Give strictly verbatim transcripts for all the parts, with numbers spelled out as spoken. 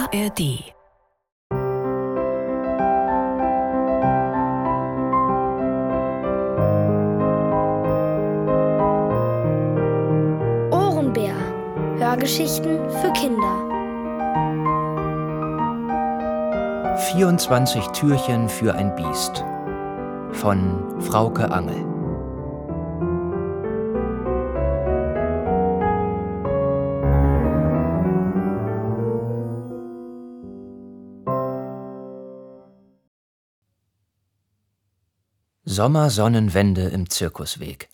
A R D. Ohrenbär. Hörgeschichten für Kinder. vierundzwanzig Türchen für ein Biest von Frauke Angel. Sommersonnenwende im Zirkusweg.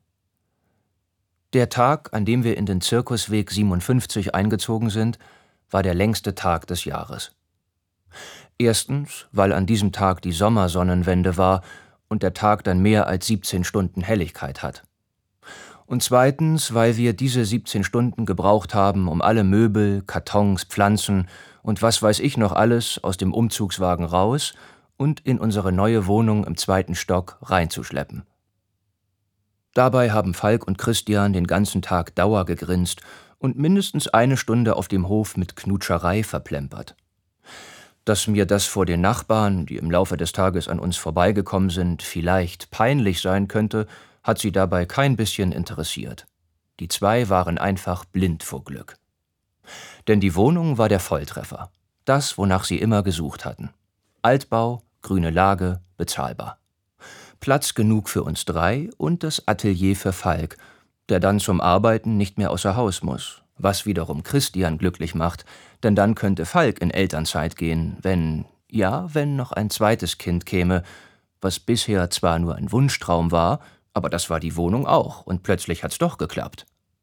Der Tag, an dem wir in den Zirkusweg siebenundfünfzig eingezogen sind, war der längste Tag des Jahres. Erstens, weil an diesem Tag die Sommersonnenwende war und der Tag dann mehr als siebzehn Stunden Helligkeit hat. Und zweitens, weil wir diese siebzehn Stunden gebraucht haben, um alle Möbel, Kartons, Pflanzen und was weiß ich noch alles aus dem Umzugswagen raus und in unsere neue Wohnung im zweiten Stock reinzuschleppen. Dabei haben Falk und Christian den ganzen Tag Dauer gegrinst und mindestens eine Stunde auf dem Hof mit Knutscherei verplempert. Dass mir das vor den Nachbarn, die im Laufe des Tages an uns vorbeigekommen sind, vielleicht peinlich sein könnte, hat sie dabei kein bisschen interessiert. Die zwei waren einfach blind vor Glück. Denn die Wohnung war der Volltreffer. Das, wonach sie immer gesucht hatten. Altbau, grüne Lage, bezahlbar. Platz genug für uns drei und das Atelier für Falk, der dann zum Arbeiten nicht mehr außer Haus muss, was wiederum Christian glücklich macht, denn dann könnte Falk in Elternzeit gehen, wenn, ja, wenn noch ein zweites Kind käme, was bisher zwar nur ein Wunschtraum war, aber das war die Wohnung auch und plötzlich hat's doch geklappt.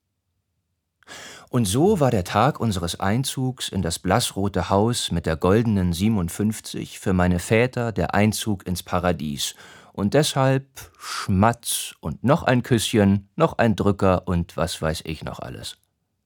Und so war der Tag unseres Einzugs in das blassrote Haus mit der goldenen siebenundfünfzig für meine Väter der Einzug ins Paradies. Und deshalb Schmatz und noch ein Küsschen, noch ein Drücker und was weiß ich noch alles.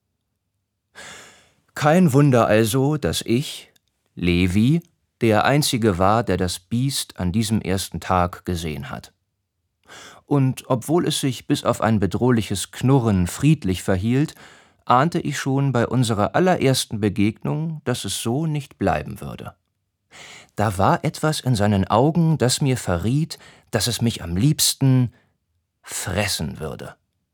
Kein Wunder also, dass ich, Levi, der Einzige war, der das Biest an diesem ersten Tag gesehen hat. Und obwohl es sich bis auf ein bedrohliches Knurren friedlich verhielt, ahnte ich schon bei unserer allerersten Begegnung, dass es so nicht bleiben würde. Da war etwas in seinen Augen, das mir verriet, dass es mich am liebsten fressen würde.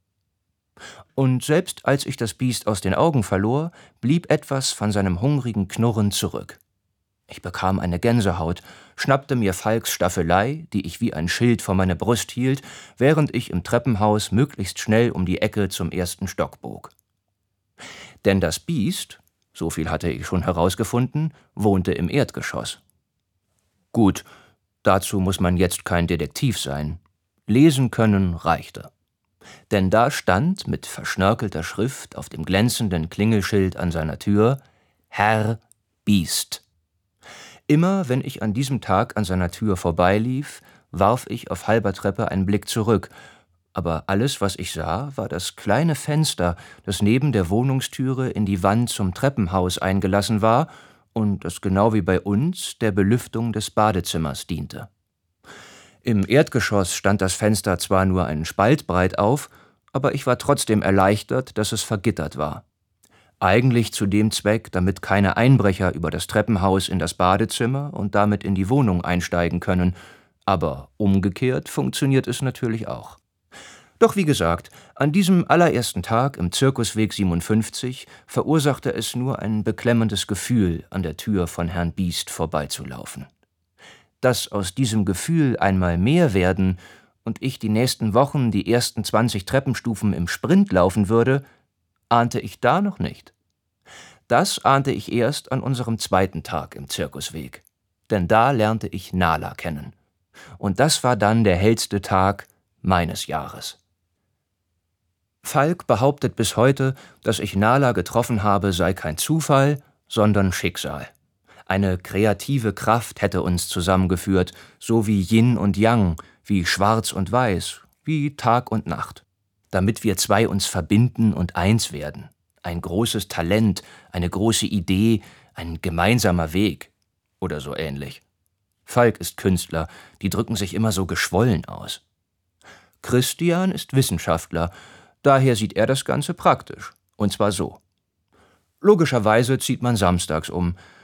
Und selbst als ich das Biest aus den Augen verlor, blieb etwas von seinem hungrigen Knurren zurück. Ich bekam eine Gänsehaut, schnappte mir Falks Staffelei, die ich wie ein Schild vor meine Brust hielt, während ich im Treppenhaus möglichst schnell um die Ecke zum ersten Stock bog. Denn das Biest, so viel hatte ich schon herausgefunden, wohnte im Erdgeschoss. Gut, dazu muss man jetzt kein Detektiv sein. Lesen können reichte. Denn da stand mit verschnörkelter Schrift auf dem glänzenden Klingelschild an seiner Tür Herr Biest. Immer wenn ich an diesem Tag an seiner Tür vorbeilief, warf ich auf halber Treppe einen Blick zurück, aber alles, was ich sah, war das kleine Fenster, das neben der Wohnungstüre in die Wand zum Treppenhaus eingelassen war und das genau wie bei uns der Belüftung des Badezimmers diente. Im Erdgeschoss stand das Fenster zwar nur einen Spalt breit auf, aber ich war trotzdem erleichtert, dass es vergittert war. Eigentlich zu dem Zweck, damit keine Einbrecher über das Treppenhaus in das Badezimmer und damit in die Wohnung einsteigen können, aber umgekehrt funktioniert es natürlich auch. Doch wie gesagt, an diesem allerersten Tag im Zirkusweg siebenundfünfzig verursachte es nur ein beklemmendes Gefühl, an der Tür von Herrn Biest vorbeizulaufen. Dass aus diesem Gefühl einmal mehr werden und ich die nächsten Wochen die ersten zwanzig Treppenstufen im Sprint laufen würde, ahnte ich da noch nicht. Das ahnte ich erst an unserem zweiten Tag im Zirkusweg. Denn da lernte ich Nala kennen. Und das war dann der hellste Tag meines Jahres. Falk behauptet bis heute, dass ich Nala getroffen habe, sei kein Zufall, sondern Schicksal. Eine kreative Kraft hätte uns zusammengeführt, so wie Yin und Yang, wie Schwarz und Weiß, wie Tag und Nacht. Damit wir zwei uns verbinden und eins werden. Ein großes Talent, eine große Idee, ein gemeinsamer Weg oder so ähnlich. Falk ist Künstler, die drücken sich immer so geschwollen aus. Christian ist Wissenschaftler, daher sieht er das Ganze praktisch, und zwar so. Logischerweise zieht man samstags um,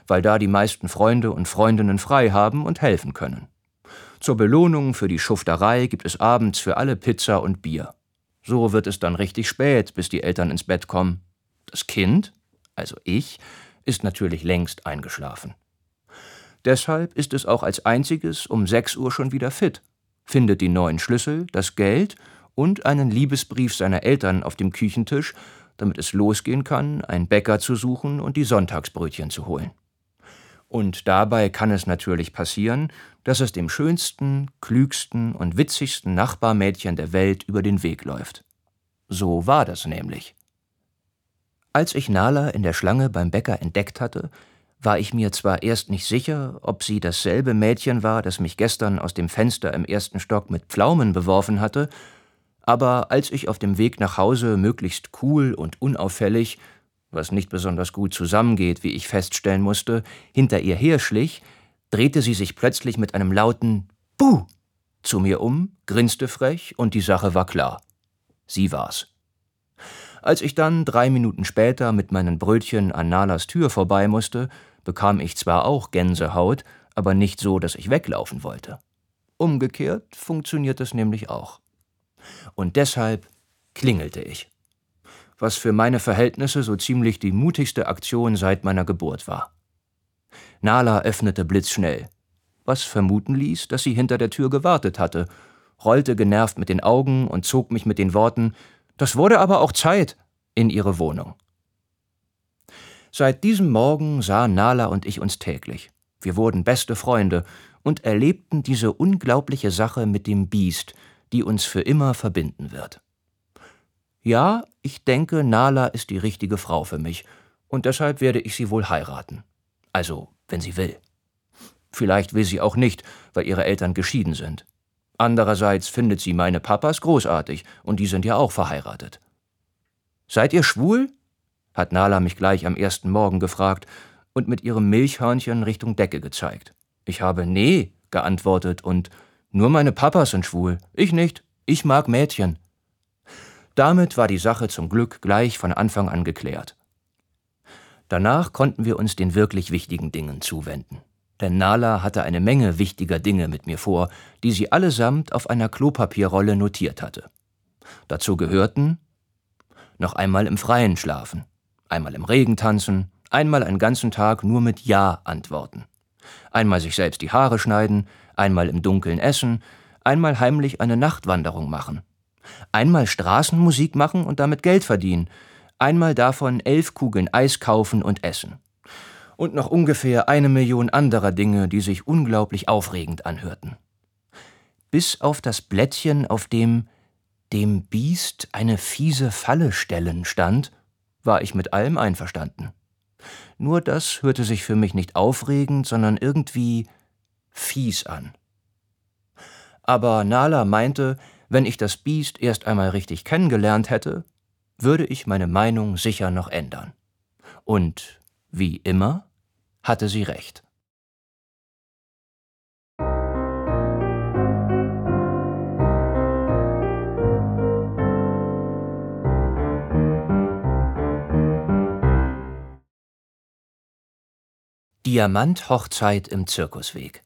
weil da die meisten Freunde und Freundinnen frei haben und helfen können. Zur Belohnung für die Schufterei gibt es abends für alle Pizza und Bier. So wird es dann richtig spät, bis die Eltern ins Bett kommen. Das Kind, also ich, ist natürlich längst eingeschlafen. Deshalb ist es auch als einziges um sechs Uhr schon wieder fit, findet die neuen Schlüssel, das Geld und einen Liebesbrief seiner Eltern auf dem Küchentisch, damit es losgehen kann, einen Bäcker zu suchen und die Sonntagsbrötchen zu holen. Und dabei kann es natürlich passieren, dass es dem schönsten, klügsten und witzigsten Nachbarmädchen der Welt über den Weg läuft. So war das nämlich. Als ich Nala in der Schlange beim Bäcker entdeckt hatte, war ich mir zwar erst nicht sicher, ob sie dasselbe Mädchen war, das mich gestern aus dem Fenster im ersten Stock mit Pflaumen beworfen hatte, aber als ich auf dem Weg nach Hause möglichst cool und unauffällig, was nicht besonders gut zusammengeht, wie ich feststellen musste, hinter ihr herschlich, drehte sie sich plötzlich mit einem lauten »Buh« zu mir um, grinste frech und die Sache war klar. Sie war's. Als ich dann drei Minuten später mit meinen Brötchen an Nalas Tür vorbei musste, bekam ich zwar auch Gänsehaut, aber nicht so, dass ich weglaufen wollte. Umgekehrt funktioniert es nämlich auch. Und deshalb klingelte ich. Was für meine Verhältnisse so ziemlich die mutigste Aktion seit meiner Geburt war. Nala öffnete blitzschnell, was vermuten ließ, dass sie hinter der Tür gewartet hatte, rollte genervt mit den Augen und zog mich mit den Worten »Das wurde aber auch Zeit« in ihre Wohnung. Seit diesem Morgen sahen Nala und ich uns täglich. Wir wurden beste Freunde und erlebten diese unglaubliche Sache mit dem Biest, die uns für immer verbinden wird. Ja, ich denke, Nala ist die richtige Frau für mich und deshalb werde ich sie wohl heiraten. Also, wenn sie will. Vielleicht will sie auch nicht, weil ihre Eltern geschieden sind. Andererseits findet sie meine Papas großartig und die sind ja auch verheiratet. »Seid ihr schwul?« hat Nala mich gleich am ersten Morgen gefragt und mit ihrem Milchhörnchen Richtung Decke gezeigt. Ich habe »Nee« geantwortet und »Nur meine Papas sind schwul, ich nicht, ich mag Mädchen.« Damit war die Sache zum Glück gleich von Anfang an geklärt. Danach konnten wir uns den wirklich wichtigen Dingen zuwenden. Denn Nala hatte eine Menge wichtiger Dinge mit mir vor, die sie allesamt auf einer Klopapierrolle notiert hatte. Dazu gehörten noch einmal im Freien schlafen, einmal im Regen tanzen, einmal einen ganzen Tag nur mit Ja antworten, einmal sich selbst die Haare schneiden, einmal im Dunkeln essen, einmal heimlich eine Nachtwanderung machen, einmal Straßenmusik machen und damit Geld verdienen, einmal davon elf Kugeln Eis kaufen und essen. Und noch ungefähr eine Million anderer Dinge, die sich unglaublich aufregend anhörten. Bis auf das Blättchen, auf dem »dem Biest eine fiese Falle stellen« stand, war ich mit allem einverstanden. Nur das hörte sich für mich nicht aufregend, sondern irgendwie fies an. Aber Nala meinte, wenn ich das Biest erst einmal richtig kennengelernt hätte, würde ich meine Meinung sicher noch ändern. Und wie immer hatte sie recht. Diamant-Hochzeit im Zirkusweg.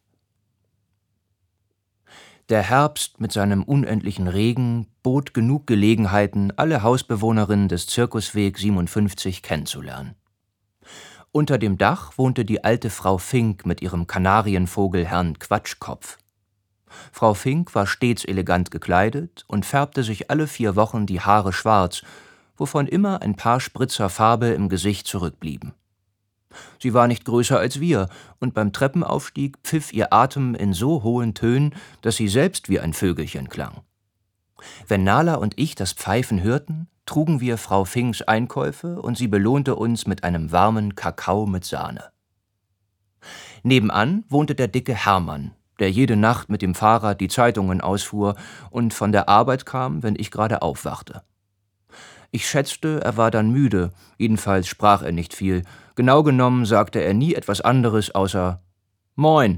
Der Herbst mit seinem unendlichen Regen bot genug Gelegenheiten, alle Hausbewohnerinnen des Zirkusweg siebenundfünfzig kennenzulernen. Unter dem Dach wohnte die alte Frau Fink mit ihrem Kanarienvogel Herrn Quatschkopf. Frau Fink war stets elegant gekleidet und färbte sich alle vier Wochen die Haare schwarz, wovon immer ein paar Spritzer Farbe im Gesicht zurückblieben. Sie war nicht größer als wir, und beim Treppenaufstieg pfiff ihr Atem in so hohen Tönen, dass sie selbst wie ein Vögelchen klang. Wenn Nala und ich das Pfeifen hörten, trugen wir Frau Finks Einkäufe und sie belohnte uns mit einem warmen Kakao mit Sahne. Nebenan wohnte der dicke Hermann, der jede Nacht mit dem Fahrrad die Zeitungen ausfuhr und von der Arbeit kam, wenn ich gerade aufwachte. Ich schätzte, er war dann müde, jedenfalls sprach er nicht viel. Genau genommen sagte er nie etwas anderes außer »Moin«.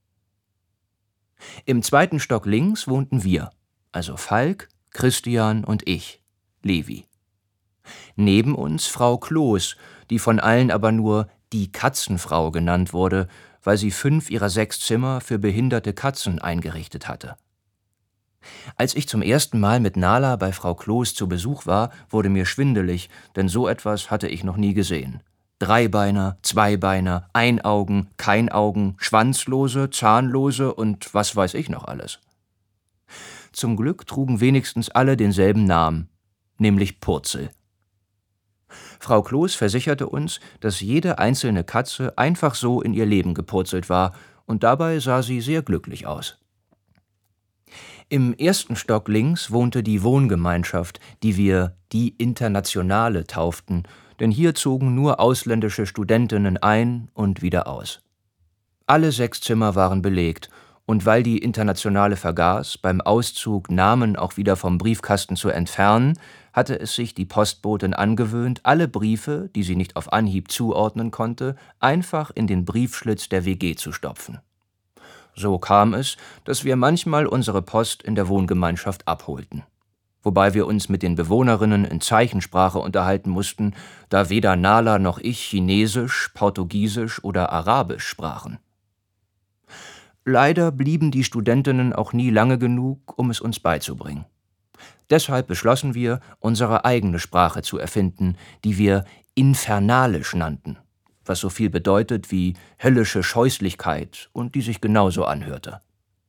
Im zweiten Stock links wohnten wir, also Falk, Christian und ich, Levi. Neben uns Frau Kloß, die von allen aber nur die Katzenfrau genannt wurde, weil sie fünf ihrer sechs Zimmer für behinderte Katzen eingerichtet hatte. Als ich zum ersten Mal mit Nala bei Frau Kloß zu Besuch war, wurde mir schwindelig, denn so etwas hatte ich noch nie gesehen. Dreibeiner, Zweibeiner, Einaugen, Keinaugen, Schwanzlose, Zahnlose und was weiß ich noch alles. Zum Glück trugen wenigstens alle denselben Namen, nämlich Purzel. Frau Kloß versicherte uns, dass jede einzelne Katze einfach so in ihr Leben gepurzelt war, und dabei sah sie sehr glücklich aus. Im ersten Stock links wohnte die Wohngemeinschaft, die wir die Internationale tauften, denn hier zogen nur ausländische Studentinnen ein und wieder aus. Alle sechs Zimmer waren belegt, und weil die Internationale vergaß, beim Auszug Namen auch wieder vom Briefkasten zu entfernen, hatte es sich die Postbotin angewöhnt, alle Briefe, die sie nicht auf Anhieb zuordnen konnte, einfach in den Briefschlitz der W G zu stopfen. So kam es, dass wir manchmal unsere Post in der Wohngemeinschaft abholten. Wobei wir uns mit den Bewohnerinnen in Zeichensprache unterhalten mussten, da weder Nala noch ich Chinesisch, Portugiesisch oder Arabisch sprachen. Leider blieben die Studentinnen auch nie lange genug, um es uns beizubringen. Deshalb beschlossen wir, unsere eigene Sprache zu erfinden, die wir Infernalisch nannten, was so viel bedeutet wie höllische Scheußlichkeit und die sich genauso anhörte.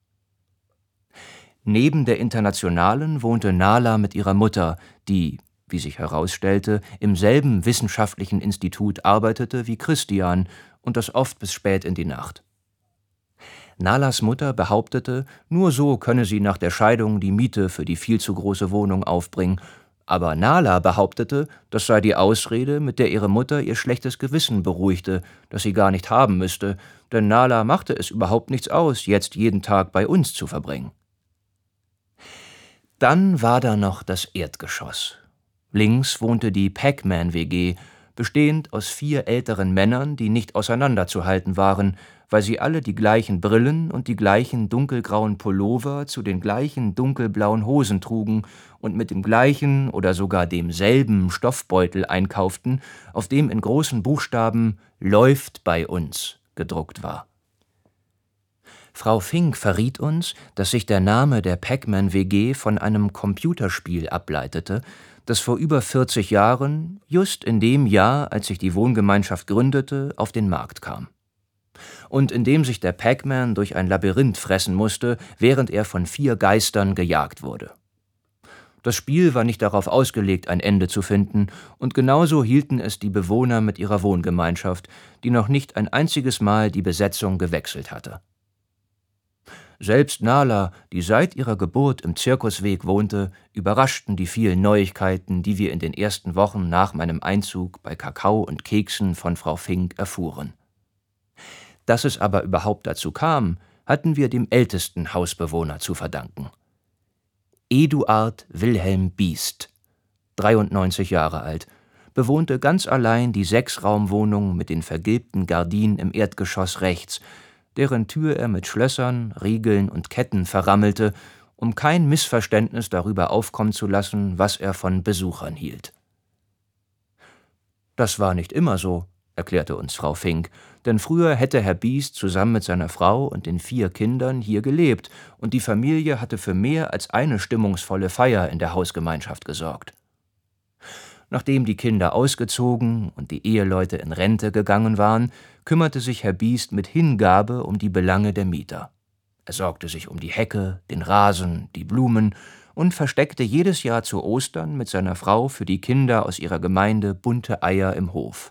Neben der Internationalen wohnte Nala mit ihrer Mutter, die, wie sich herausstellte, im selben wissenschaftlichen Institut arbeitete wie Christian und das oft bis spät in die Nacht. Nalas Mutter behauptete, nur so könne sie nach der Scheidung die Miete für die viel zu große Wohnung aufbringen, aber Nala behauptete, das sei die Ausrede, mit der ihre Mutter ihr schlechtes Gewissen beruhigte, das sie gar nicht haben müsste, denn Nala machte es überhaupt nichts aus, jetzt jeden Tag bei uns zu verbringen. Dann war da noch das Erdgeschoss. Links wohnte die Pac-Man-W G, bestehend aus vier älteren Männern, die nicht auseinanderzuhalten waren, weil sie alle die gleichen Brillen und die gleichen dunkelgrauen Pullover zu den gleichen dunkelblauen Hosen trugen und mit dem gleichen oder sogar demselben Stoffbeutel einkauften, auf dem in großen Buchstaben »Läuft bei uns« gedruckt war. Frau Fink verriet uns, dass sich der Name der Pac-Man-W G von einem Computerspiel ableitete, das vor über vierzig Jahren, just in dem Jahr, als sich die Wohngemeinschaft gründete, auf den Markt kam. Und in dem sich der Pac-Man durch ein Labyrinth fressen musste, während er von vier Geistern gejagt wurde. Das Spiel war nicht darauf ausgelegt, ein Ende zu finden, und genauso hielten es die Bewohner mit ihrer Wohngemeinschaft, die noch nicht ein einziges Mal die Besetzung gewechselt hatte. Selbst Nala, die seit ihrer Geburt im Zirkusweg wohnte, überraschten die vielen Neuigkeiten, die wir in den ersten Wochen nach meinem Einzug bei Kakao und Keksen von Frau Fink erfuhren. Dass es aber überhaupt dazu kam, hatten wir dem ältesten Hausbewohner zu verdanken. Eduard Wilhelm Biest, dreiundneunzig Jahre alt, bewohnte ganz allein die Sechsraumwohnung mit den vergilbten Gardinen im Erdgeschoss rechts, deren Tür er mit Schlössern, Riegeln und Ketten verrammelte, um kein Missverständnis darüber aufkommen zu lassen, was er von Besuchern hielt. Das war nicht immer so, erklärte uns Frau Fink, denn früher hätte Herr Biest zusammen mit seiner Frau und den vier Kindern hier gelebt, und die Familie hatte für mehr als eine stimmungsvolle Feier in der Hausgemeinschaft gesorgt. Nachdem die Kinder ausgezogen und die Eheleute in Rente gegangen waren, kümmerte sich Herr Biest mit Hingabe um die Belange der Mieter. Er sorgte sich um die Hecke, den Rasen, die Blumen und versteckte jedes Jahr zu Ostern mit seiner Frau für die Kinder aus ihrer Gemeinde bunte Eier im Hof.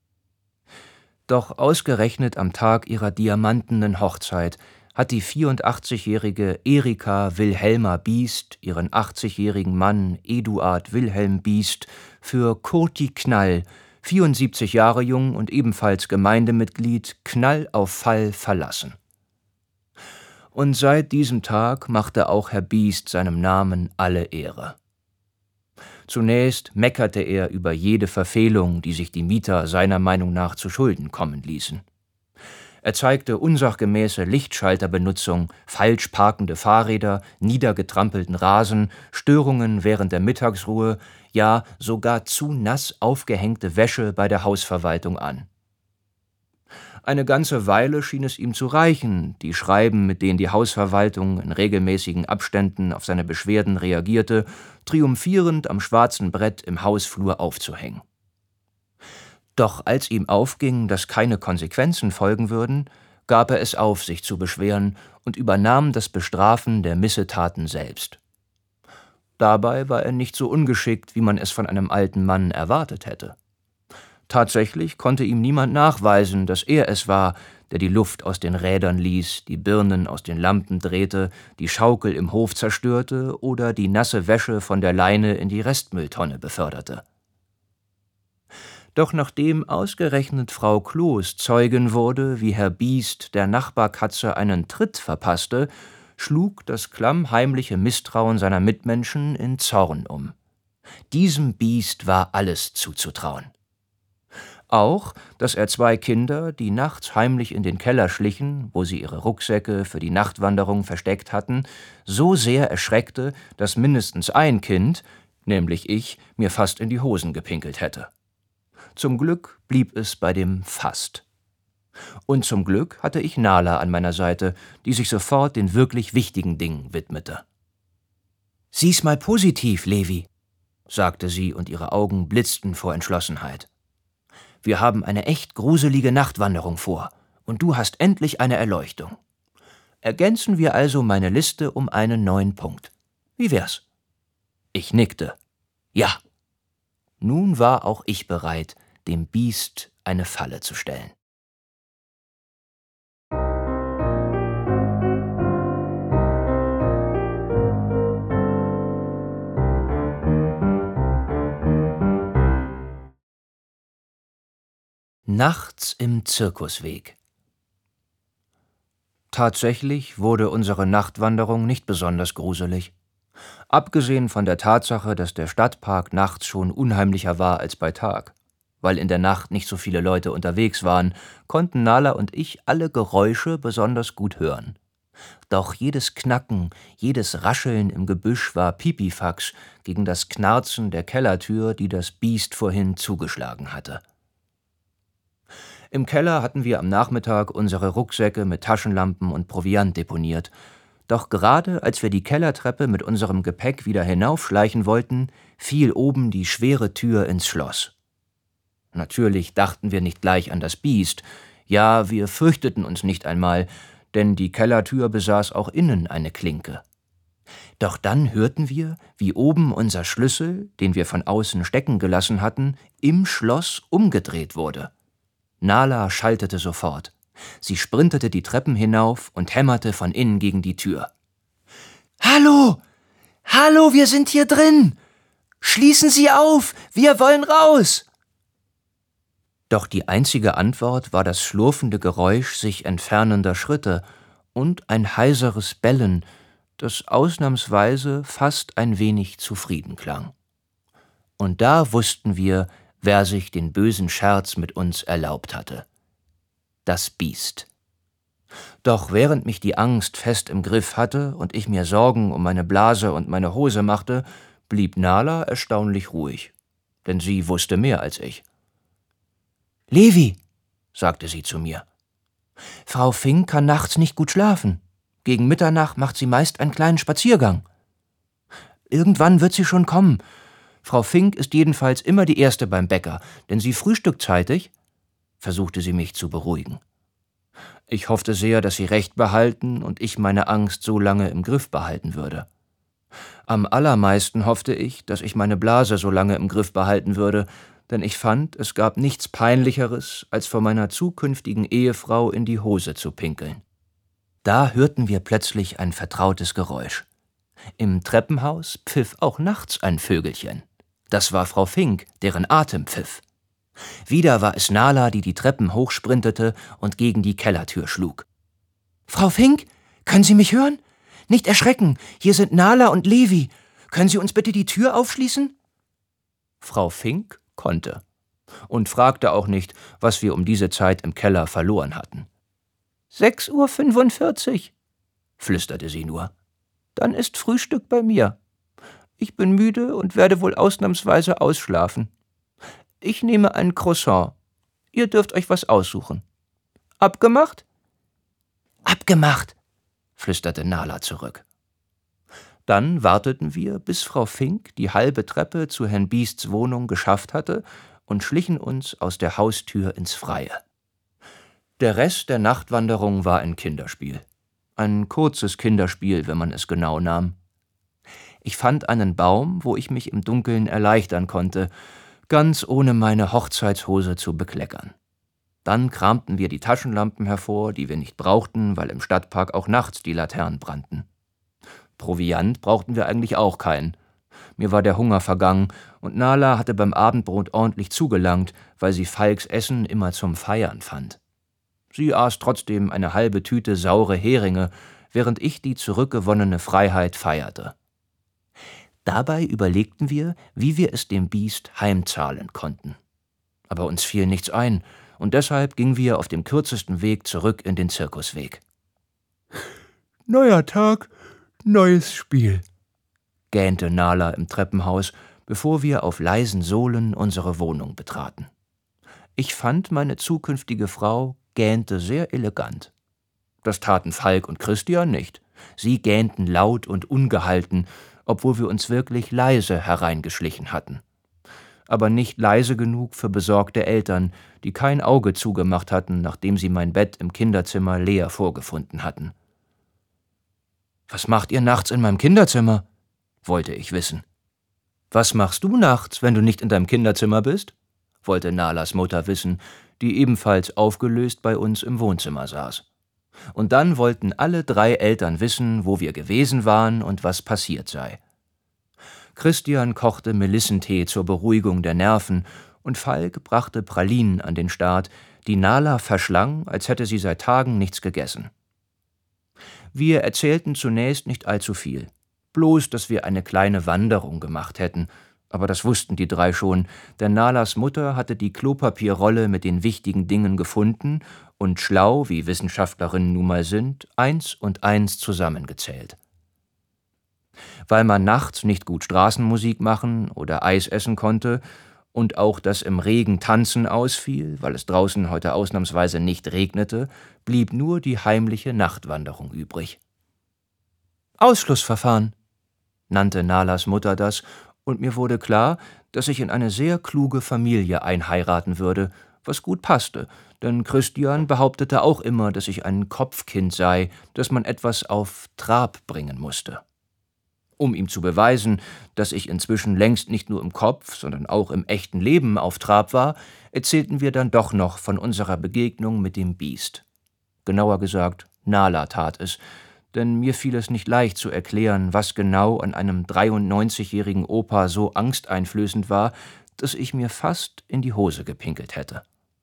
Doch ausgerechnet am Tag ihrer diamantenen Hochzeit hat die vierundachtzigjährige Erika Wilhelma Biest ihren achtzigjährigen Mann Eduard Wilhelm Biest für Kurti Knall, vierundsiebzig Jahre jung und ebenfalls Gemeindemitglied, Knall auf Fall verlassen. Und seit diesem Tag machte auch Herr Biest seinem Namen alle Ehre. Zunächst meckerte er über jede Verfehlung, die sich die Mieter seiner Meinung nach zu Schulden kommen ließen. Er zeigte unsachgemäße Lichtschalterbenutzung, falsch parkende Fahrräder, niedergetrampelten Rasen, Störungen während der Mittagsruhe, ja sogar zu nass aufgehängte Wäsche bei der Hausverwaltung an. Eine ganze Weile schien es ihm zu reichen, die Schreiben, mit denen die Hausverwaltung in regelmäßigen Abständen auf seine Beschwerden reagierte, triumphierend am schwarzen Brett im Hausflur aufzuhängen. Doch als ihm aufging, dass keine Konsequenzen folgen würden, gab er es auf, sich zu beschweren, und übernahm das Bestrafen der Missetaten selbst. Dabei war er nicht so ungeschickt, wie man es von einem alten Mann erwartet hätte. Tatsächlich konnte ihm niemand nachweisen, dass er es war, der die Luft aus den Rädern ließ, die Birnen aus den Lampen drehte, die Schaukel im Hof zerstörte oder die nasse Wäsche von der Leine in die Restmülltonne beförderte. Doch nachdem ausgerechnet Frau Kloß Zeugin wurde, wie Herr Biest der Nachbarkatze einen Tritt verpasste, schlug das klammheimliche Misstrauen seiner Mitmenschen in Zorn um. Diesem Biest war alles zuzutrauen. Auch, dass er zwei Kinder, die nachts heimlich in den Keller schlichen, wo sie ihre Rucksäcke für die Nachtwanderung versteckt hatten, so sehr erschreckte, dass mindestens ein Kind, nämlich ich, mir fast in die Hosen gepinkelt hätte. Zum Glück blieb es bei dem fast. Und zum Glück hatte ich Nala an meiner Seite, die sich sofort den wirklich wichtigen Dingen widmete. »Sieh's mal positiv, Levi«, sagte sie, und ihre Augen blitzten vor Entschlossenheit. »Wir haben eine echt gruselige Nachtwanderung vor, und du hast endlich eine Erleuchtung. Ergänzen wir also meine Liste um einen neuen Punkt. Wie wär's?« Ich nickte. »Ja.« Nun war auch ich bereit, dem Biest eine Falle zu stellen. Nachts im Zirkusweg. Tatsächlich wurde unsere Nachtwanderung nicht besonders gruselig. Abgesehen von der Tatsache, dass der Stadtpark nachts schon unheimlicher war als bei Tag. Weil in der Nacht nicht so viele Leute unterwegs waren, konnten Nala und ich alle Geräusche besonders gut hören. Doch jedes Knacken, jedes Rascheln im Gebüsch war Pipifax gegen das Knarzen der Kellertür, die das Biest vorhin zugeschlagen hatte. Im Keller hatten wir am Nachmittag unsere Rucksäcke mit Taschenlampen und Proviant deponiert. Doch gerade als wir die Kellertreppe mit unserem Gepäck wieder hinaufschleichen wollten, fiel oben die schwere Tür ins Schloss. Natürlich dachten wir nicht gleich an das Biest. Ja, wir fürchteten uns nicht einmal, denn die Kellertür besaß auch innen eine Klinke. Doch dann hörten wir, wie oben unser Schlüssel, den wir von außen stecken gelassen hatten, im Schloss umgedreht wurde. Nala schaltete sofort. Sie sprintete die Treppen hinauf und hämmerte von innen gegen die Tür. »Hallo! Hallo, wir sind hier drin! Schließen Sie auf! Wir wollen raus!« Doch die einzige Antwort war das schlurfende Geräusch sich entfernender Schritte und ein heiseres Bellen, das ausnahmsweise fast ein wenig zufrieden klang. Und da wussten wir, wer sich den bösen Scherz mit uns erlaubt hatte. Das Biest. Doch während mich die Angst fest im Griff hatte und ich mir Sorgen um meine Blase und meine Hose machte, blieb Nala erstaunlich ruhig, denn sie wusste mehr als ich. »Levi«, sagte sie zu mir, »Frau Fink kann nachts nicht gut schlafen. Gegen Mitternacht macht sie meist einen kleinen Spaziergang. Irgendwann wird sie schon kommen. Frau Fink ist jedenfalls immer die Erste beim Bäcker, denn sie frühstückt zeitig«, versuchte sie mich zu beruhigen. Ich hoffte sehr, dass sie Recht behalten und ich meine Angst so lange im Griff behalten würde. Am allermeisten hoffte ich, dass ich meine Blase so lange im Griff behalten würde, denn ich fand, es gab nichts Peinlicheres, als vor meiner zukünftigen Ehefrau in die Hose zu pinkeln. Da hörten wir plötzlich ein vertrautes Geräusch. Im Treppenhaus pfiff auch nachts ein Vögelchen. Das war Frau Fink, deren Atem pfiff. Wieder war es Nala, die die Treppen hochsprintete und gegen die Kellertür schlug. »Frau Fink, können Sie mich hören? Nicht erschrecken, hier sind Nala und Levi. Können Sie uns bitte die Tür aufschließen?« Frau Fink konnte und fragte auch nicht, was wir um diese Zeit im Keller verloren hatten. »Sechs Uhr fünfundvierzig«, flüsterte sie nur. »Dann ist Frühstück bei mir. Ich bin müde und werde wohl ausnahmsweise ausschlafen. Ich nehme ein Croissant. Ihr dürft euch was aussuchen. Abgemacht?« »Abgemacht«, flüsterte Nala zurück. Dann warteten wir, bis Frau Fink die halbe Treppe zu Herrn Biests Wohnung geschafft hatte und schlichen uns aus der Haustür ins Freie. Der Rest der Nachtwanderung war ein Kinderspiel. Ein kurzes Kinderspiel, wenn man es genau nahm. Ich fand einen Baum, wo ich mich im Dunkeln erleichtern konnte, ganz ohne meine Hochzeitshose zu bekleckern. Dann kramten wir die Taschenlampen hervor, die wir nicht brauchten, weil im Stadtpark auch nachts die Laternen brannten. Proviant brauchten wir eigentlich auch keinen. Mir war der Hunger vergangen, und Nala hatte beim Abendbrot ordentlich zugelangt, weil sie Falks Essen immer zum Feiern fand. Sie aß trotzdem eine halbe Tüte saure Heringe, während ich die zurückgewonnene Freiheit feierte. Dabei überlegten wir, wie wir es dem Biest heimzahlen konnten. Aber uns fiel nichts ein, und deshalb gingen wir auf dem kürzesten Weg zurück in den Zirkusweg. »Neuer Tag, neues Spiel«, gähnte Nala im Treppenhaus, bevor wir auf leisen Sohlen unsere Wohnung betraten. Ich fand, meine zukünftige Frau gähnte sehr elegant. Das taten Falk und Christian nicht. Sie gähnten laut und ungehalten, obwohl wir uns wirklich leise hereingeschlichen hatten. Aber nicht leise genug für besorgte Eltern, die kein Auge zugemacht hatten, nachdem sie mein Bett im Kinderzimmer leer vorgefunden hatten. »Was macht ihr nachts in meinem Kinderzimmer?« wollte ich wissen. »Was machst du nachts, wenn du nicht in deinem Kinderzimmer bist?« wollte Nalas Mutter wissen, die ebenfalls aufgelöst bei uns im Wohnzimmer saß. Und dann wollten alle drei Eltern wissen, wo wir gewesen waren und was passiert sei. Christian kochte Melissentee zur Beruhigung der Nerven, und Falk brachte Pralinen an den Start, die Nala verschlang, als hätte sie seit Tagen nichts gegessen. Wir erzählten zunächst nicht allzu viel, bloß, dass wir eine kleine Wanderung gemacht hätten, aber das wussten die drei schon, denn Nalas Mutter hatte die Klopapierrolle mit den wichtigen Dingen gefunden und schlau, wie Wissenschaftlerinnen nun mal sind, eins und eins zusammengezählt. Weil man nachts nicht gut Straßenmusik machen oder Eis essen konnte und auch das im Regen Tanzen ausfiel, weil es draußen heute ausnahmsweise nicht regnete, blieb nur die heimliche Nachtwanderung übrig. »Ausschlussverfahren«, nannte Nalas Mutter das, und mir wurde klar, dass ich in eine sehr kluge Familie einheiraten würde, was gut passte, denn Christian behauptete auch immer, dass ich ein Kopfkind sei, das man etwas auf Trab bringen musste. Um ihm zu beweisen, dass ich inzwischen längst nicht nur im Kopf, sondern auch im echten Leben auf Trab war, erzählten wir dann doch noch von unserer Begegnung mit dem Biest. Genauer gesagt, Nala tat es, denn mir fiel es nicht leicht zu erklären, was genau an einem dreiundneunzigjährigen Opa so angsteinflößend war, dass ich mir fast in die Hose gepinkelt hätte.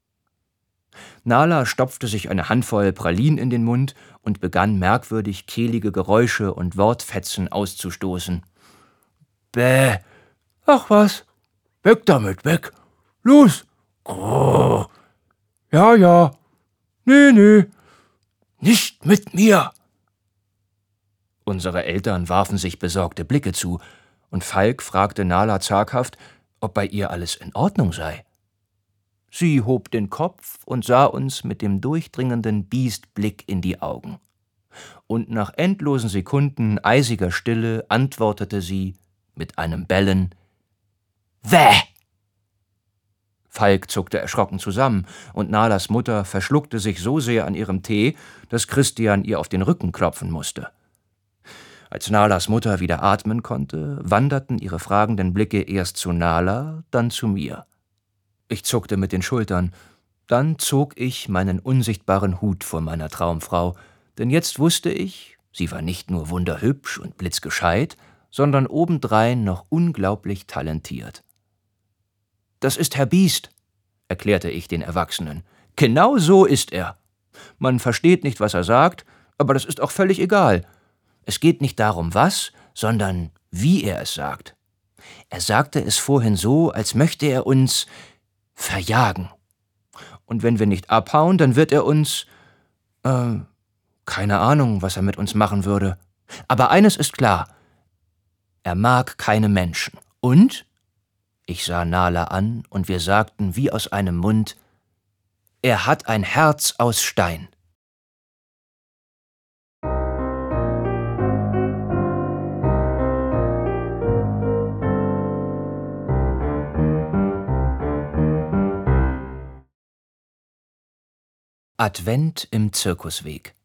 Nala stopfte sich eine Handvoll Pralinen in den Mund und begann merkwürdig kehlige Geräusche und Wortfetzen auszustoßen. »Bäh, ach was, weg damit, weg, los, grrr, ja, ja, nee, nee, nicht mit mir!« Unsere Eltern warfen sich besorgte Blicke zu, und Falk fragte Nala zaghaft, ob bei ihr alles in Ordnung sei. Sie hob den Kopf und sah uns mit dem durchdringenden Biestblick in die Augen. Und nach endlosen Sekunden eisiger Stille antwortete sie mit einem Bellen: »Wäh!« Falk zuckte erschrocken zusammen, und Nalas Mutter verschluckte sich so sehr an ihrem Tee, dass Christian ihr auf den Rücken klopfen musste. Als Nalas Mutter wieder atmen konnte, wanderten ihre fragenden Blicke erst zu Nala, dann zu mir. Ich zuckte mit den Schultern. Dann zog ich meinen unsichtbaren Hut vor meiner Traumfrau, denn jetzt wusste ich, sie war nicht nur wunderhübsch und blitzgescheit, sondern obendrein noch unglaublich talentiert. »Das ist Herr Biest«, erklärte ich den Erwachsenen. »Genau so ist er. Man versteht nicht, was er sagt, aber das ist auch völlig egal. Es geht nicht darum, was, sondern wie er es sagt. Er sagte es vorhin so, als möchte er uns verjagen. Und wenn wir nicht abhauen, dann wird er uns, äh, keine Ahnung, was er mit uns machen würde. Aber eines ist klar, er mag keine Menschen. Und, ich sah Nala an, und wir sagten wie aus einem Mund, Er hat ein Herz aus Stein. Advent im Zirkusweg.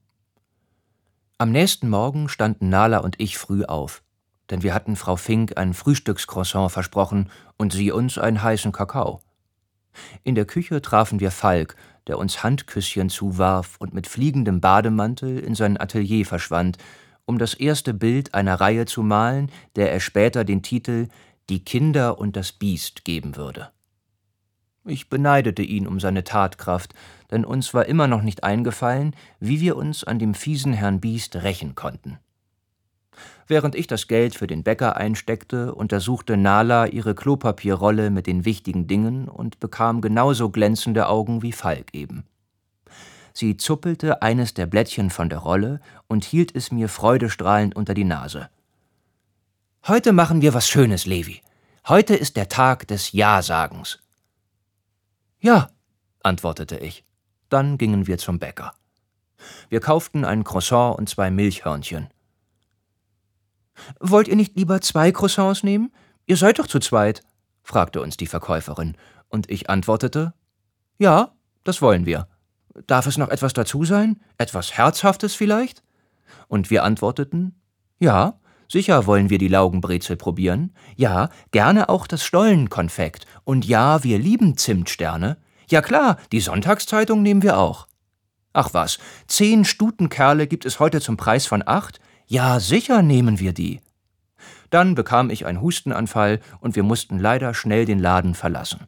Am nächsten Morgen standen Nala und ich früh auf, denn wir hatten Frau Fink ein Frühstückscroissant versprochen und sie uns einen heißen Kakao. In der Küche trafen wir Falk, der uns Handküsschen zuwarf und mit fliegendem Bademantel in sein Atelier verschwand, um das erste Bild einer Reihe zu malen, der er später den Titel »Die Kinder und das Biest« geben würde. Ich beneidete ihn um seine Tatkraft, denn uns war immer noch nicht eingefallen, wie wir uns an dem fiesen Herrn Biest rächen konnten. Während ich das Geld für den Bäcker einsteckte, untersuchte Nala ihre Klopapierrolle mit den wichtigen Dingen und bekam genauso glänzende Augen wie Falk eben. Sie zuppelte eines der Blättchen von der Rolle und hielt es mir freudestrahlend unter die Nase. »Heute machen wir was Schönes, Levi. Heute ist der Tag des Ja-Sagens.« »Ja«, antwortete ich. Dann gingen wir zum Bäcker. Wir kauften ein Croissant und zwei Milchhörnchen. »Wollt ihr nicht lieber zwei Croissants nehmen? Ihr seid doch zu zweit«, fragte uns die Verkäuferin, und ich antwortete, »Ja, das wollen wir. Darf es noch etwas dazu sein? Etwas Herzhaftes vielleicht?« Und wir antworteten, »Ja, sicher wollen wir die Laugenbrezel probieren. Ja, gerne auch das Stollenkonfekt. Und ja, wir lieben Zimtsterne. Ja klar, die Sonntagszeitung nehmen wir auch. Ach was, zehn Stutenkerle gibt es heute zum Preis von acht? Ja, sicher nehmen wir die.« Dann bekam ich einen Hustenanfall und wir mussten leider schnell den Laden verlassen.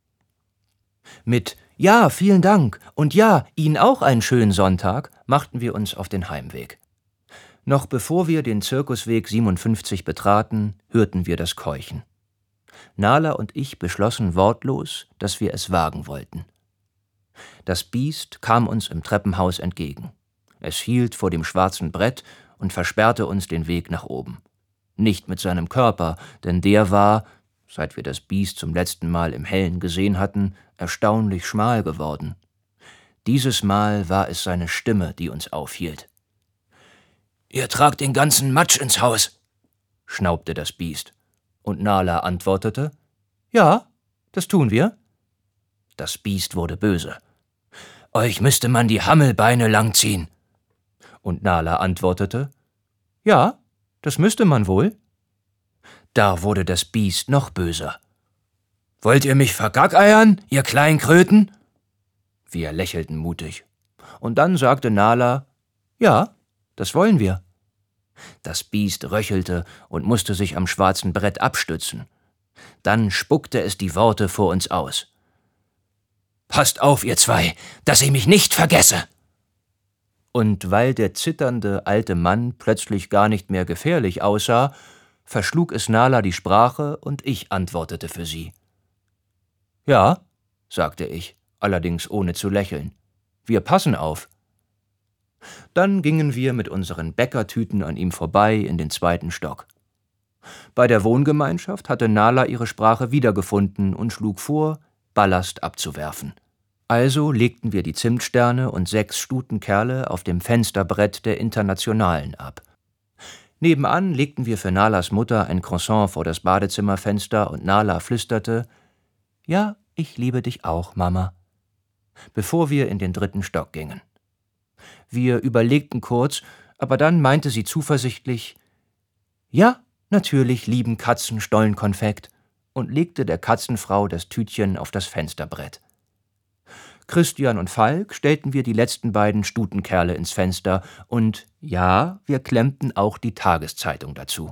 Mit »Ja, vielen Dank« und »Ja, Ihnen auch einen schönen Sonntag« machten wir uns auf den Heimweg. Noch bevor wir den Zirkusweg siebenundfünfzig betraten, hörten wir das Keuchen. Nala und ich beschlossen wortlos, dass wir es wagen wollten. Das Biest kam uns im Treppenhaus entgegen. Es hielt vor dem schwarzen Brett und versperrte uns den Weg nach oben. Nicht mit seinem Körper, denn der war, seit wir das Biest zum letzten Mal im Hellen gesehen hatten, erstaunlich schmal geworden. Dieses Mal war es seine Stimme, die uns aufhielt. »Ihr tragt den ganzen Matsch ins Haus«, schnaubte das Biest. Und Nala antwortete, »Ja, das tun wir.« Das Biest wurde böse. »Euch müsste man die Hammelbeine langziehen.« Und Nala antwortete, »Ja, das müsste man wohl.« Da wurde das Biest noch böser. »Wollt ihr mich vergackeiern, ihr kleinen Kröten?« Wir lächelten mutig. Und dann sagte Nala, »Ja, das wollen wir.« Das Biest röchelte und musste sich am schwarzen Brett abstützen. Dann spuckte es die Worte vor uns aus. »Passt auf, ihr zwei, dass ich mich nicht vergesse!« Und weil der zitternde alte Mann plötzlich gar nicht mehr gefährlich aussah, verschlug es Nala die Sprache und ich antwortete für sie. »Ja«, sagte ich, allerdings ohne zu lächeln, »wir passen auf.« Dann gingen wir mit unseren Bäckertüten an ihm vorbei in den zweiten Stock. Bei der Wohngemeinschaft hatte Nala ihre Sprache wiedergefunden und schlug vor, Ballast abzuwerfen. Also legten wir die Zimtsterne und sechs Stutenkerle auf dem Fensterbrett der Internationalen ab. Nebenan legten wir für Nalas Mutter ein Croissant vor das Badezimmerfenster und Nala flüsterte, »Ja, ich liebe dich auch, Mama«, bevor wir in den dritten Stock gingen. Wir überlegten kurz, aber dann meinte sie zuversichtlich, »Ja, natürlich lieben Katzen Stollenkonfekt«, und legte der Katzenfrau das Tütchen auf das Fensterbrett. Christian und Falk stellten wir die letzten beiden Stutenkerle ins Fenster und, ja, wir klemmten auch die Tageszeitung dazu.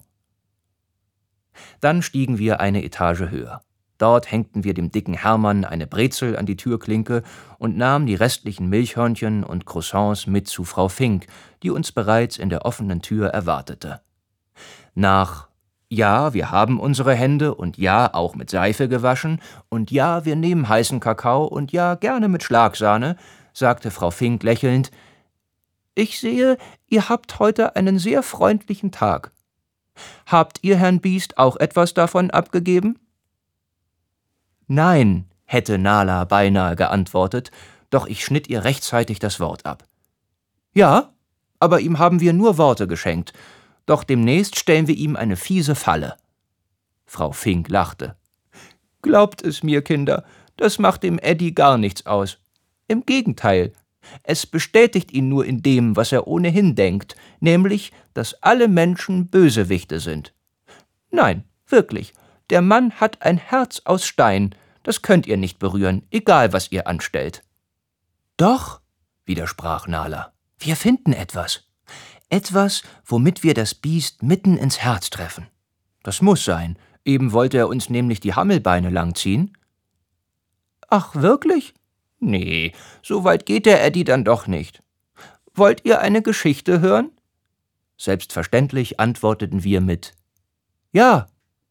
Dann stiegen wir eine Etage höher. Dort hängten wir dem dicken Hermann eine Brezel an die Türklinke und nahmen die restlichen Milchhörnchen und Croissants mit zu Frau Fink, die uns bereits in der offenen Tür erwartete. Nach »Ja, wir haben unsere Hände und ja, auch mit Seife gewaschen und ja, wir nehmen heißen Kakao und ja, gerne mit Schlagsahne«, sagte Frau Fink lächelnd, »Ich sehe, ihr habt heute einen sehr freundlichen Tag. Habt ihr, Herrn Biest, auch etwas davon abgegeben?« »Nein«, hätte Nala beinahe geantwortet, doch ich schnitt ihr rechtzeitig das Wort ab. »Ja, aber ihm haben wir nur Worte geschenkt, doch demnächst stellen wir ihm eine fiese Falle.« Frau Fink lachte. »Glaubt es mir, Kinder, das macht dem Eddie gar nichts aus. Im Gegenteil, es bestätigt ihn nur in dem, was er ohnehin denkt, nämlich, dass alle Menschen Bösewichte sind. Nein, wirklich, der Mann hat ein Herz aus Stein, das könnt ihr nicht berühren, egal was ihr anstellt.« »Doch«, widersprach Nala, »wir finden etwas. Etwas, womit wir das Biest mitten ins Herz treffen. Das muss sein, eben wollte er uns nämlich die Hammelbeine langziehen.« »Ach, wirklich? Nee, so weit geht der Eddie dann doch nicht. Wollt ihr eine Geschichte hören?« Selbstverständlich antworteten wir mit »Ja«.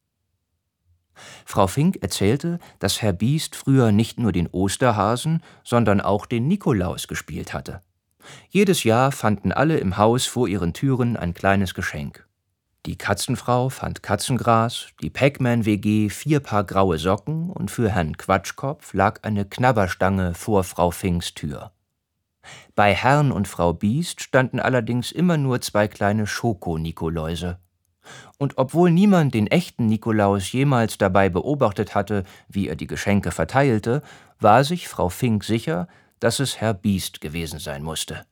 Frau Fink erzählte, dass Herr Biest früher nicht nur den Osterhasen, sondern auch den Nikolaus gespielt hatte. Jedes Jahr fanden alle im Haus vor ihren Türen ein kleines Geschenk. Die Katzenfrau fand Katzengras, die Pac-Man-W G vier Paar graue Socken und für Herrn Quatschkopf lag eine Knabberstange vor Frau Finks Tür. Bei Herrn und Frau Biest standen allerdings immer nur zwei kleine Schoko-Nikoläuse. Und obwohl niemand den echten Nikolaus jemals dabei beobachtet hatte, wie er die Geschenke verteilte, war sich Frau Fink sicher, dass es Herr Biest gewesen sein musste.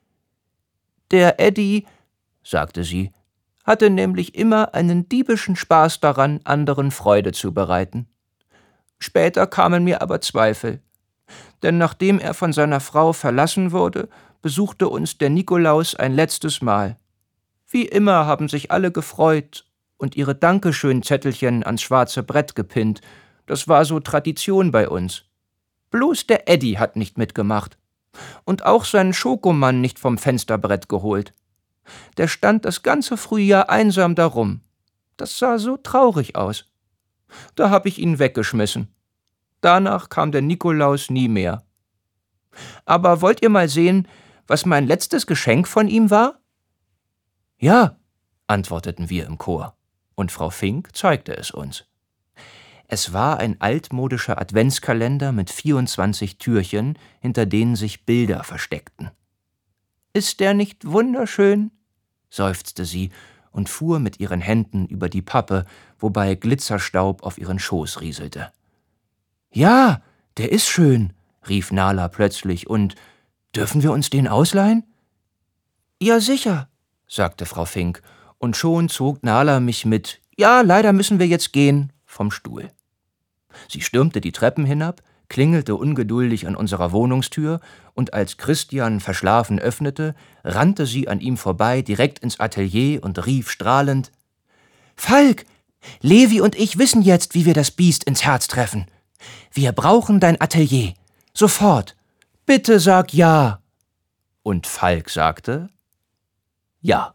»Der Eddie«, sagte sie, »hatte nämlich immer einen diebischen Spaß daran, anderen Freude zu bereiten. Später kamen mir aber Zweifel, denn nachdem er von seiner Frau verlassen wurde, besuchte uns der Nikolaus ein letztes Mal. Wie immer haben sich alle gefreut und ihre Dankeschön-Zettelchen ans schwarze Brett gepinnt. Das war so Tradition bei uns. Bloß der Eddie hat nicht mitgemacht und auch seinen Schokomann nicht vom Fensterbrett geholt. Der stand das ganze Frühjahr einsam darum. Das sah so traurig aus. Da hab ich ihn weggeschmissen. Danach kam der Nikolaus nie mehr. Aber wollt ihr mal sehen, was mein letztes Geschenk von ihm war?« »Ja«, antworteten wir im Chor, und Frau Fink zeigte es uns. Es war ein altmodischer Adventskalender mit vierundzwanzig Türchen, hinter denen sich Bilder versteckten. »Ist der nicht wunderschön?«, seufzte sie und fuhr mit ihren Händen über die Pappe, wobei Glitzerstaub auf ihren Schoß rieselte. »Ja, der ist schön«, rief Nala plötzlich, und »dürfen wir uns den ausleihen?« »Ja, sicher«, sagte Frau Fink, und schon zog Nala mich mit »Ja, leider müssen wir jetzt gehen« vom Stuhl. Sie stürmte die Treppen hinab, klingelte ungeduldig an unserer Wohnungstür, und als Christian verschlafen öffnete, rannte sie an ihm vorbei direkt ins Atelier und rief strahlend: »Falk, Levi und ich wissen jetzt, wie wir das Biest ins Herz treffen. Wir brauchen dein Atelier. Sofort. Bitte sag ja.« Und Falk sagte ja.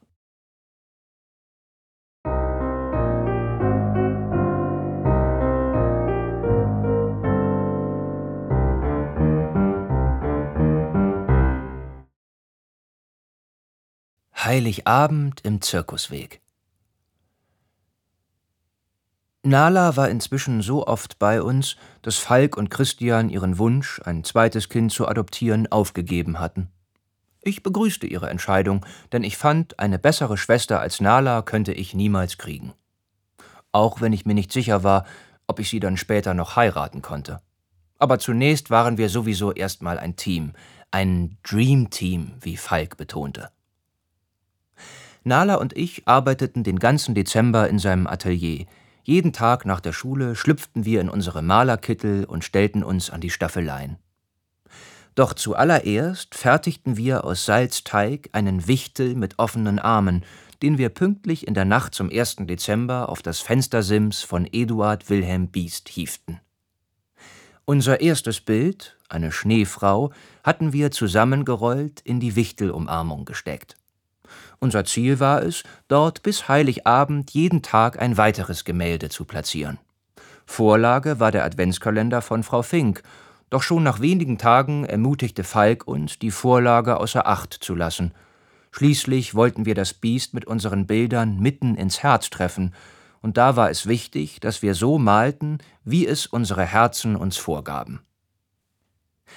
Heiligabend im Zirkusweg. Nala war inzwischen so oft bei uns, dass Falk und Christian ihren Wunsch, ein zweites Kind zu adoptieren, aufgegeben hatten. Ich begrüßte ihre Entscheidung, denn ich fand, eine bessere Schwester als Nala könnte ich niemals kriegen. Auch wenn ich mir nicht sicher war, ob ich sie dann später noch heiraten konnte. Aber zunächst waren wir sowieso erstmal ein Team, ein Dream Team, wie Falk betonte. Nala und ich arbeiteten den ganzen Dezember in seinem Atelier. Jeden Tag nach der Schule schlüpften wir in unsere Malerkittel und stellten uns an die Staffeleien. Doch zuallererst fertigten wir aus Salzteig einen Wichtel mit offenen Armen, den wir pünktlich in der Nacht zum ersten Dezember auf das Fenstersims von Eduard Wilhelm Biest hieften. Unser erstes Bild, eine Schneefrau, hatten wir zusammengerollt in die Wichtelumarmung gesteckt. Unser Ziel war es, dort bis Heiligabend jeden Tag ein weiteres Gemälde zu platzieren. Vorlage war der Adventskalender von Frau Fink, doch schon nach wenigen Tagen ermutigte Falk uns, die Vorlage außer Acht zu lassen. Schließlich wollten wir das Biest mit unseren Bildern mitten ins Herz treffen, und da war es wichtig, dass wir so malten, wie es unsere Herzen uns vorgaben.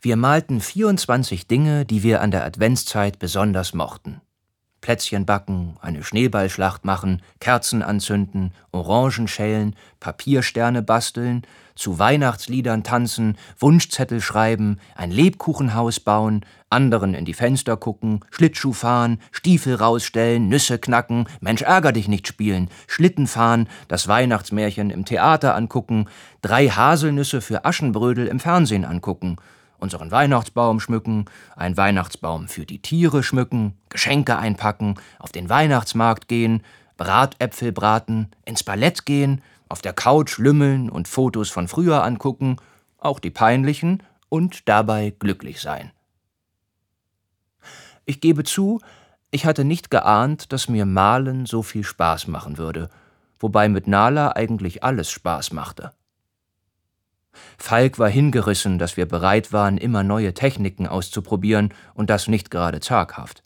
Wir malten vierundzwanzig Dinge, die wir an der Adventszeit besonders mochten. Plätzchen backen, eine Schneeballschlacht machen, Kerzen anzünden, Orangen schälen, Papiersterne basteln, zu Weihnachtsliedern tanzen, Wunschzettel schreiben, ein Lebkuchenhaus bauen, anderen in die Fenster gucken, Schlittschuh fahren, Stiefel rausstellen, Nüsse knacken, Mensch ärger dich nicht spielen, Schlitten fahren, das Weihnachtsmärchen im Theater angucken, drei Haselnüsse für Aschenbrödel im Fernsehen angucken, unseren Weihnachtsbaum schmücken, einen Weihnachtsbaum für die Tiere schmücken, Geschenke einpacken, auf den Weihnachtsmarkt gehen, Bratäpfel braten, ins Ballett gehen, auf der Couch lümmeln und Fotos von früher angucken, auch die peinlichen, und dabei glücklich sein. Ich gebe zu, ich hatte nicht geahnt, dass mir Malen so viel Spaß machen würde, wobei mit Nala eigentlich alles Spaß machte. Falk war hingerissen, dass wir bereit waren, immer neue Techniken auszuprobieren, und das nicht gerade zaghaft.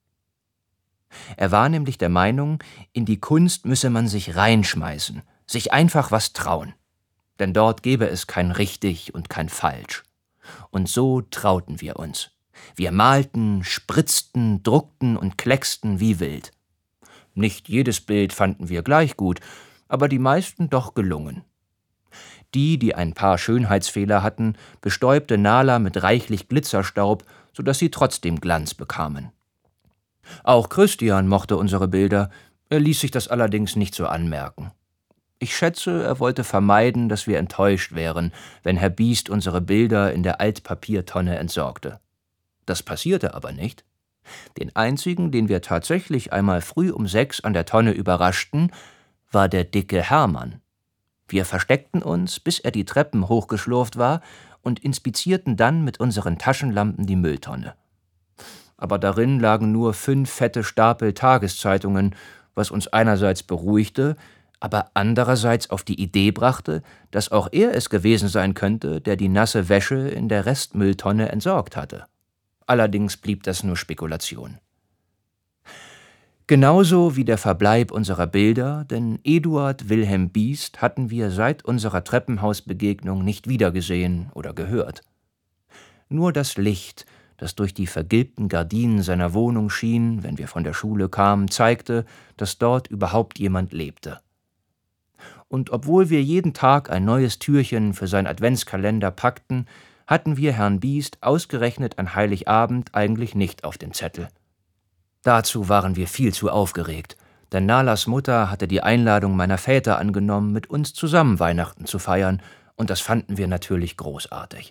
Er war nämlich der Meinung, in die Kunst müsse man sich reinschmeißen, sich einfach was trauen. Denn dort gäbe es kein richtig und kein falsch. Und so trauten wir uns. Wir malten, spritzten, druckten und klecksten wie wild. Nicht jedes Bild fanden wir gleich gut, aber die meisten doch gelungen. Die, die ein paar Schönheitsfehler hatten, bestäubte Nala mit reichlich Glitzerstaub, sodass sie trotzdem Glanz bekamen. Auch Christian mochte unsere Bilder, er ließ sich das allerdings nicht so anmerken. Ich schätze, er wollte vermeiden, dass wir enttäuscht wären, wenn Herr Biest unsere Bilder in der Altpapiertonne entsorgte. Das passierte aber nicht. Den einzigen, den wir tatsächlich einmal früh um sechs an der Tonne überraschten, war der dicke Hermann. Wir versteckten uns, bis er die Treppen hochgeschlurft war, und inspizierten dann mit unseren Taschenlampen die Mülltonne. Aber darin lagen nur fünf fette Stapel Tageszeitungen, was uns einerseits beruhigte, aber andererseits auf die Idee brachte, dass auch er es gewesen sein könnte, der die nasse Wäsche in der Restmülltonne entsorgt hatte. Allerdings blieb das nur Spekulation. Genauso wie der Verbleib unserer Bilder, denn Eduard Wilhelm Biest hatten wir seit unserer Treppenhausbegegnung nicht wiedergesehen oder gehört. Nur das Licht, das durch die vergilbten Gardinen seiner Wohnung schien, wenn wir von der Schule kamen, zeigte, dass dort überhaupt jemand lebte. Und obwohl wir jeden Tag ein neues Türchen für sein Adventskalender packten, hatten wir Herrn Biest ausgerechnet an Heiligabend eigentlich nicht auf dem Zettel. Dazu waren wir viel zu aufgeregt, denn Nalas Mutter hatte die Einladung meiner Väter angenommen, mit uns zusammen Weihnachten zu feiern, und das fanden wir natürlich großartig.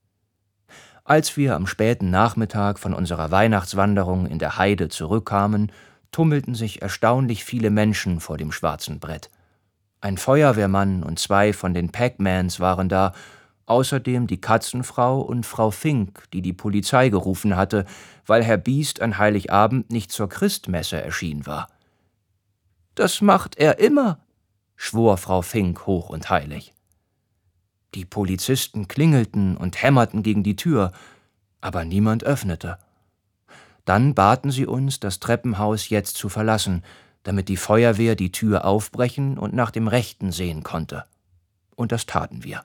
Als wir am späten Nachmittag von unserer Weihnachtswanderung in der Heide zurückkamen, tummelten sich erstaunlich viele Menschen vor dem schwarzen Brett. Ein Feuerwehrmann und zwei von den Pac-Mans waren da, außerdem die Katzenfrau und Frau Fink, die die Polizei gerufen hatte, weil Herr Biest an Heiligabend nicht zur Christmesse erschienen war. »Das macht er immer«, schwor Frau Fink hoch und heilig. Die Polizisten klingelten und hämmerten gegen die Tür, aber niemand öffnete. Dann baten sie uns, das Treppenhaus jetzt zu verlassen, damit die Feuerwehr die Tür aufbrechen und nach dem Rechten sehen konnte. Und das taten wir.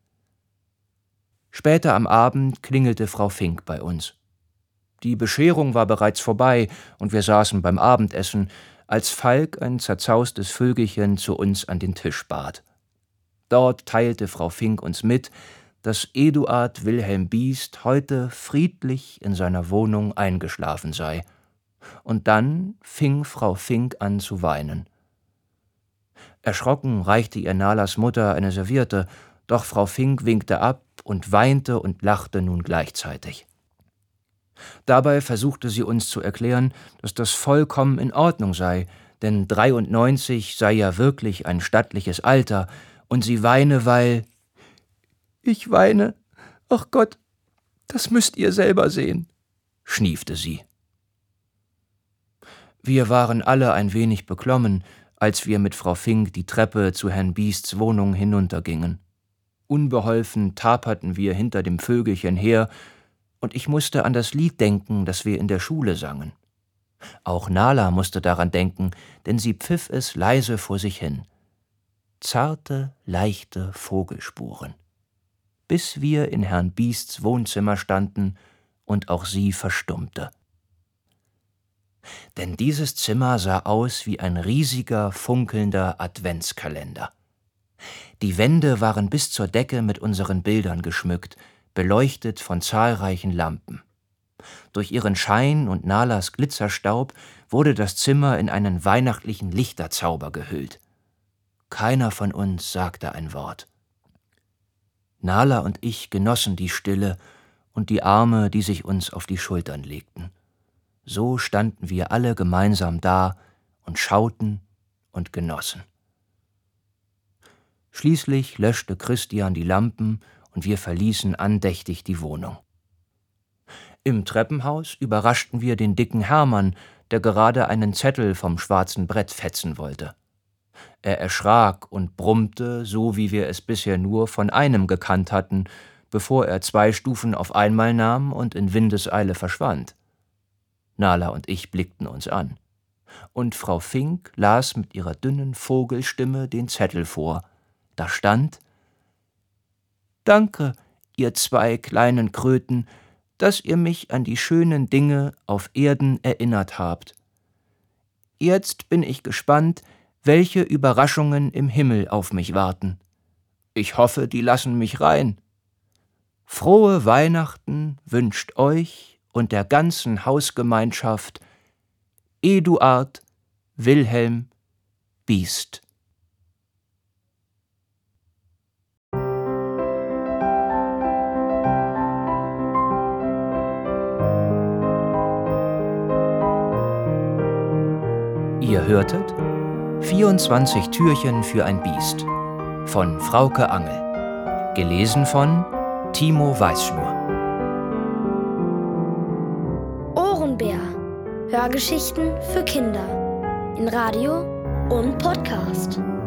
Später am Abend klingelte Frau Fink bei uns. Die Bescherung war bereits vorbei und wir saßen beim Abendessen, als Falk ein zerzaustes Vögelchen zu uns an den Tisch bat. Dort teilte Frau Fink uns mit, dass Eduard Wilhelm Biest heute friedlich in seiner Wohnung eingeschlafen sei. Und dann fing Frau Fink an zu weinen. Erschrocken reichte ihr Nalas Mutter eine Serviette, doch Frau Fink winkte ab und weinte und lachte nun gleichzeitig. Dabei versuchte sie uns zu erklären, dass das vollkommen in Ordnung sei, denn dreiundneunzig sei ja wirklich ein stattliches Alter, und sie weine, weil... »Ich weine, ach Gott, das müsst ihr selber sehen«, schniefte sie. Wir waren alle ein wenig beklommen, als wir mit Frau Fink die Treppe zu Herrn Biests Wohnung hinuntergingen. Unbeholfen taperten wir hinter dem Vögelchen her, und ich musste an das Lied denken, das wir in der Schule sangen. Auch Nala musste daran denken, denn sie pfiff es leise vor sich hin. Zarte, leichte Vogelspuren. bis wir in Herrn Biests Wohnzimmer standen und auch sie verstummte. Denn dieses Zimmer sah aus wie ein riesiger, funkelnder Adventskalender. Die Wände waren bis zur Decke mit unseren Bildern geschmückt, beleuchtet von zahlreichen Lampen. Durch ihren Schein und Nalas Glitzerstaub wurde das Zimmer in einen weihnachtlichen Lichterzauber gehüllt. Keiner von uns sagte ein Wort. Nala und ich genossen die Stille und die Arme, die sich uns auf die Schultern legten. So standen wir alle gemeinsam da und schauten und genossen. Schließlich löschte Christian die Lampen und wir verließen andächtig die Wohnung. Im Treppenhaus überraschten wir den dicken Hermann, der gerade einen Zettel vom schwarzen Brett fetzen wollte. Er erschrak und brummte, so wie wir es bisher nur von einem gekannt hatten, bevor er zwei Stufen auf einmal nahm und in Windeseile verschwand. Nala und ich blickten uns an. Und Frau Fink las mit ihrer dünnen Vogelstimme den Zettel vor. Da stand: »Danke, ihr zwei kleinen Kröten, dass ihr mich an die schönen Dinge auf Erden erinnert habt. Jetzt bin ich gespannt, welche Überraschungen im Himmel auf mich warten. Ich hoffe, die lassen mich rein. Frohe Weihnachten wünscht euch und der ganzen Hausgemeinschaft Eduard Wilhelm Biest.« Ihr hörtet vierundzwanzig Türchen für ein Biest von Frauke Angel. Gelesen von Timo Weißschnur. Ohrenbär. Hörgeschichten für Kinder. In Radio und Podcast.